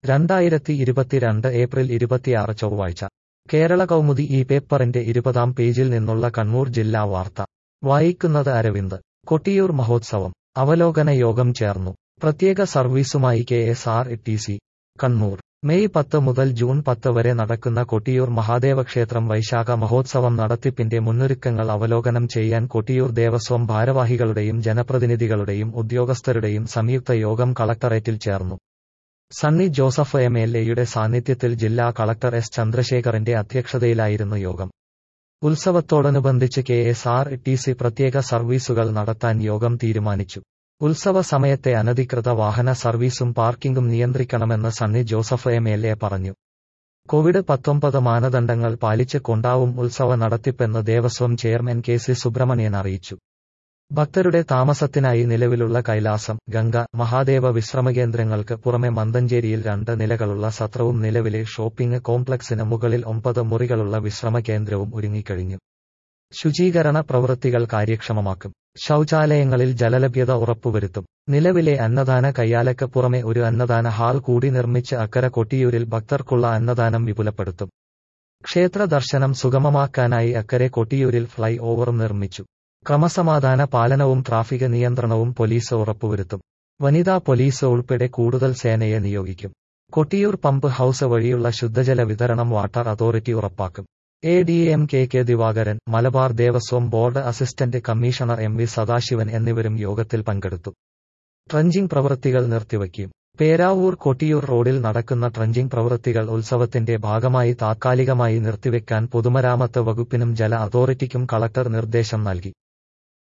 2022 April 26 ചൊവ്വാഴ്ച കേരള കൗമുദി ഈ പേപ്പറിന്റെ 20-ാം പേജിൽ നിന്നുള്ള കണ്ണൂർ ജില്ലാ വാർത്ത വായിക്കുന്നത് അരവിന്ദ്. കൊട്ടിയൂർ മഹോത്സവം അവലോകന യോഗം ചേർന്നു. പ്രത്യേക സർവീസുമായി KSRTC. കണ്ണൂർ. മെയ് 10 മുതൽ ജൂൺ 10 വരെ നടക്കുന്ന കൊട്ടിയൂർ മഹാദേവക്ഷേത്രം വൈശാഖ മഹോത്സവം നടത്തിപ്പിന്റെ മുന്നൊരുക്കങ്ങൾ അവലോകനം ചെയ്യാൻ കൊട്ടിയൂർ ദേവസ്വം ഭാരവാഹികളുടെയും ജനപ്രതിനിധികളുടെയും ഉദ്യോഗസ്ഥരുടെയും സംയുക്ത യോഗം കളക്ടറേറ്റിൽ ചേർന്നു. സണ്ണി ജോസഫ് MLA-യുടെ സാന്നിധ്യത്തിൽ ജില്ലാ കളക്ടർ S. ചന്ദ്രശേഖറിന്റെ അധ്യക്ഷതയിലായിരുന്നു യോഗം. ഉത്സവത്തോടനുബന്ധിച്ച് KSRTC പ്രത്യേക സർവീസുകൾ നടത്താൻ യോഗം തീരുമാനിച്ചു. ഉത്സവ സമയത്തെ അനധികൃത വാഹന സർവീസും പാർക്കിംഗും നിയന്ത്രിക്കണമെന്ന് സണ്ണി ജോസഫ് MLA പറഞ്ഞു. COVID-19 മാനദണ്ഡങ്ങൾ പാലിച്ച് കൊണ്ടാവും ഉത്സവ നടത്തിപ്പെന്ന് ദേവസ്വം ചെയർമാൻ KC സുബ്രഹ്മണ്യൻ അറിയിച്ചു. ഭക്തരുടെ താമസത്തിനായി നിലവിലുള്ള കൈലാസം, ഗംഗ, മഹാദേവ വിശ്രമകേന്ദ്രങ്ങൾക്ക് പുറമെ മന്തഞ്ചേരിയിൽ 2 നിലകളുള്ള സത്രവും നിലവിലെ ഷോപ്പിംഗ് കോംപ്ലക്സിന് മുകളിൽ 9 മുറികളുള്ള വിശ്രമ കേന്ദ്രവും ഒരുങ്ങിക്കഴിഞ്ഞു. ശുചീകരണ പ്രവൃത്തികൾ കാര്യക്ഷമമാക്കും. ശൗചാലയങ്ങളിൽ ജലലഭ്യത ഉറപ്പുവരുത്തും. നിലവിലെ അന്നദാന കയ്യാലയ്ക്ക് പുറമെ ഒരു അന്നദാന ഹാൾ കൂടി നിർമ്മിച്ച് അക്കര കൊട്ടിയൂരിൽ ഭക്തർക്കുള്ള അന്നദാനം വിപുലപ്പെടുത്തും. ക്ഷേത്ര ദർശനം സുഗമമാക്കാനായി അക്കരെ കൊട്ടിയൂരിൽ ഫ്ലൈ ഓവറും നിർമ്മിച്ചു. ക്രമസമാധാന പാലനവും ട്രാഫിക് നിയന്ത്രണവും പോലീസ് ഉറപ്പുവരുത്തും. വനിതാ പോലീസ് ഉൾപ്പെടെ കൂടുതൽ സേനയെ നിയോഗിക്കും. കൊട്ടിയൂർ പമ്പ് ഹൌസ് വഴിയുള്ള ശുദ്ധജല വിതരണം വാട്ടർ അതോറിറ്റി ഉറപ്പാക്കും. ADM KK Divakaran, Malabar Devaswom board assistant commissioner MV Sadasivan എന്നിവരും യോഗത്തിൽ പങ്കെടുത്തു. ട്രഞ്ചിംഗ് പ്രവൃത്തികൾ നിർത്തിവയ്ക്കും. പേരാവൂർ കൊട്ടിയൂർ റോഡിൽ നടക്കുന്ന ട്രഞ്ചിംഗ് പ്രവൃത്തികൾ ഉത്സവത്തിന്റെ ഭാഗമായി താത്കാലികമായി നിർത്തിവെക്കാൻ പൊതുമരാമത്ത് വകുപ്പിനും ജല അതോറിറ്റിക്കും കളക്ടർ നിർദ്ദേശം നൽകി.